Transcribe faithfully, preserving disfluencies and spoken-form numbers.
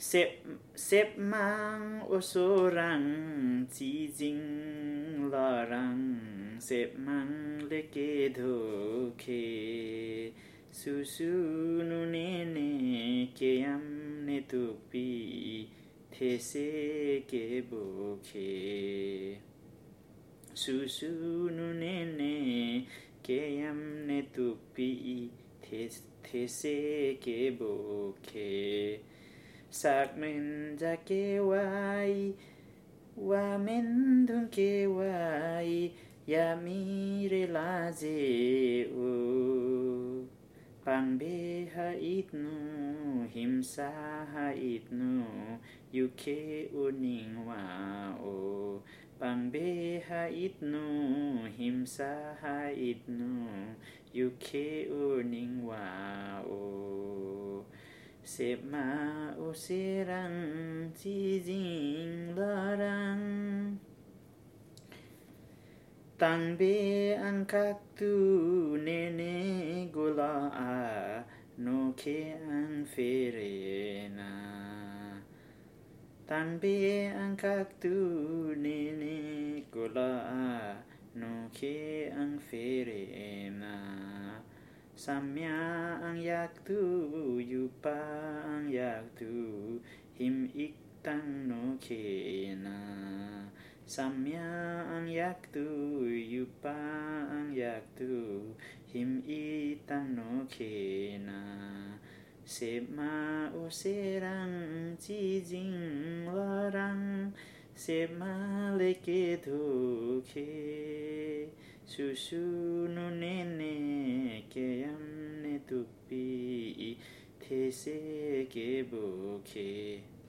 xếp xếp mang ô số răng chỉ dinh lo răng xếp mang lê kê thô kê su su nu nê nê kê am nê tu pi thế xê kê bô kê su su nu nê nê kê am nê tu pi thế thế xê kê bô kê Sạc mình ra kê wai Wa men dun kê wai Ya mi re la dê u Pang bê ha ít nu Him sa ha ít nu Yu kê u ning wa o Pang bê ha ít nu Him sa ha ít nu Yu kê u ning wa o Xếp ma ô xê răng chi dinh la răng Tăng bê ăn các tu nê nê gô la à Nô kê ăn phê rê na Tăng bê ăn các tu nê nê gô la à Nô kê ăn phê rê na Samya ang yak tu yupa ang yak tu him ik tang no ke na Samya ang yak tu yupa ang yak tu him ik tang no ke na Xếp ma ô xê răng chi dinh la răng Xếp ma lê kê thô kê Su su nu nê nê kê am nê tu pi thế xê kê bô kê